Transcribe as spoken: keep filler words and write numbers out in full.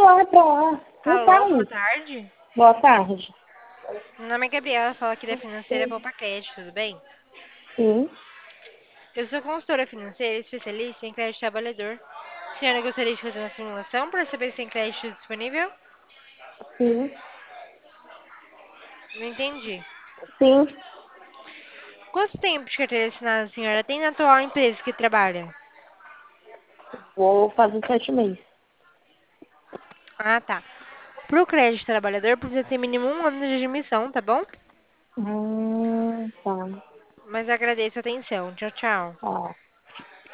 lá, pra lá. Não Alô, sai. boa tarde. Boa tarde. Meu nome é Gabriela, falo aqui da Financeira Poupa Cash, tudo bem? Sim, Eu sou consultora financeira e especialista em crédito trabalhador. A senhora gostaria de fazer uma simulação para saber se tem crédito disponível? sim, Não entendi. sim. Quanto tempo de carteira assinada a senhora tem na atual empresa que trabalha? Vou fazer sete meses. Ah, tá. Para o crédito trabalhador, precisa ter mínimo um ano de admissão, tá bom? Hum, tá. Mas agradeço a atenção. Tchau, tchau. Ó.